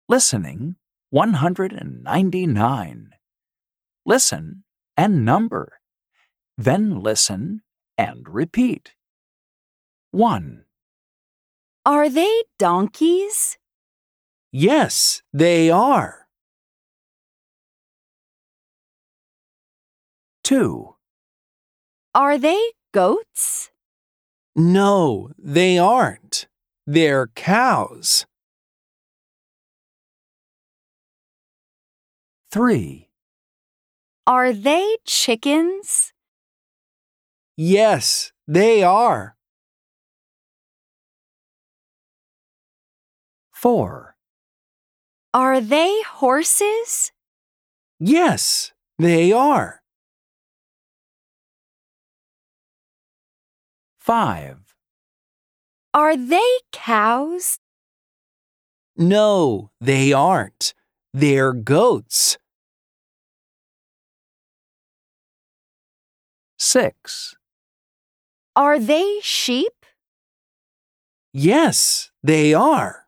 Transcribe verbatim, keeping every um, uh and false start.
Listening one hundred ninety-nine. Listen and number. Then listen and repeat. one. Are they donkeys? Yes, they are. two. Are they goats? No, they aren't. They're cows. three. Are they chickens? Yes, they are. four. Are they horses? Yes, they are. five. Are they cows? No, they aren't. They're goats. six. Are they sheep? Yes, they are.